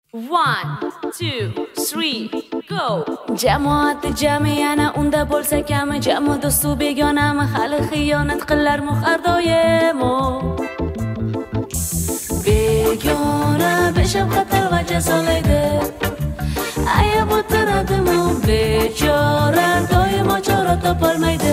One, two, three, go. Jamoat jamiyana unda bo'lsa kami, jamu do'stu begonami, hali xiyonat qilarmi har doim. Begona beshafqat va jazolaydi, ayab o'tiradimi bechora, doimo chora topolmaydi.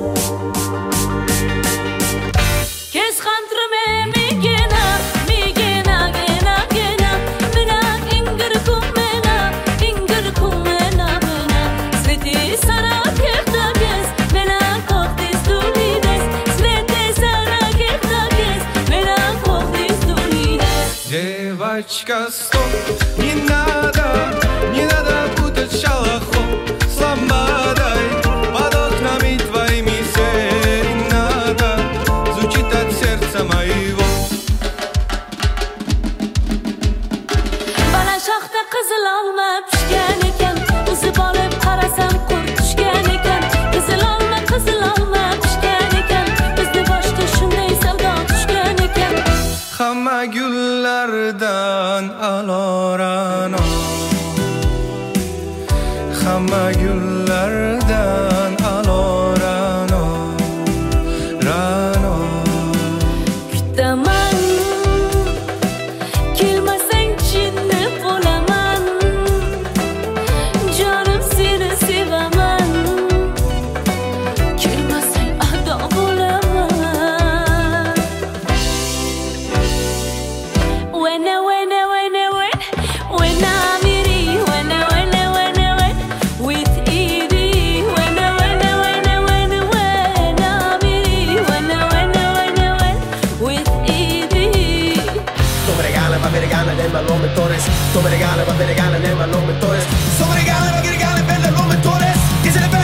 Kes xantrime migena, migena, gena, gena, minak ingir kumena, mena. Sveti sara kehta kes, minak koktis dulides. Sveti sara kehta kes, minak koktis dulides. Девочка, стоп, не надо путать шалахом с ламбадой. Под окнами твоими серенада звучит от сердца моего. Bana şaxta qizil olma pishgan ekan, uzib olib qarasam qurt tushgan ekan. Qizil olma pishgan ekan, bizni boshga shunday savdo tushgan ekan. Hamma gullardan alorano, hamma gullardan alorano, rano. Kutaman, kelmasang jinni bo'laman, jonim seni sevaman. Kelmasang ado bo'laman. When I'm with Edie, when I'm with Edie. Tu me regala, ma mi regala nel malome Torres. Tu me regala, ma mi regala nel malome Torres. Tu me regala, ma mi regala nel malome Torres. Che se ne